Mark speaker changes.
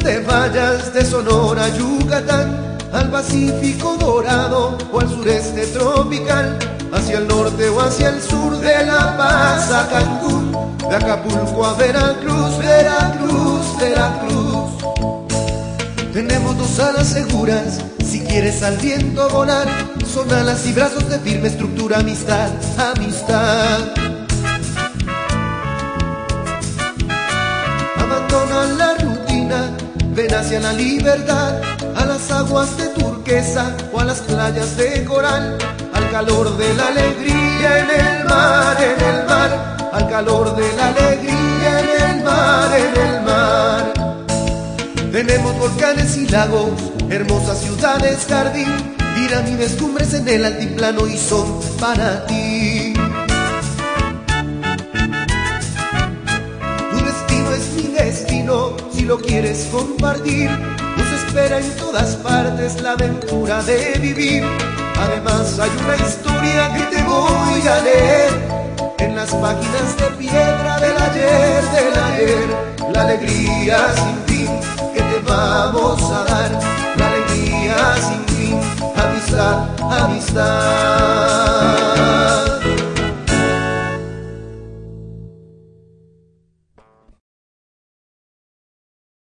Speaker 1: te vayas de Sonora a Yucatán, al Pacífico dorado o al sureste tropical, hacia el norte o hacia el sur, de La Paz a Cancún, de Acapulco a Veracruz, Veracruz, Veracruz. Tenemos dos alas seguras, si quieres al viento volar, son alas y brazos de firme estructura, amistad, amistad. Abandona la rutina, ven hacia la libertad, a las aguas de turquesa o a las playas de coral, al calor de la alegría en el mar, al calor de la alegría en el mar, Tenemos volcanes y lagos, hermosas ciudades, jardín, pirámides, cumbres en el altiplano y son para ti. Tu destino es mi destino, si lo quieres compartir, nos espera en todas partes la aventura de vivir. Además hay una historia que te voy a leer en las páginas de piedra del ayer, la alegría sin fin que te vamos a dar, la alegría sin fin, amistad, amistad.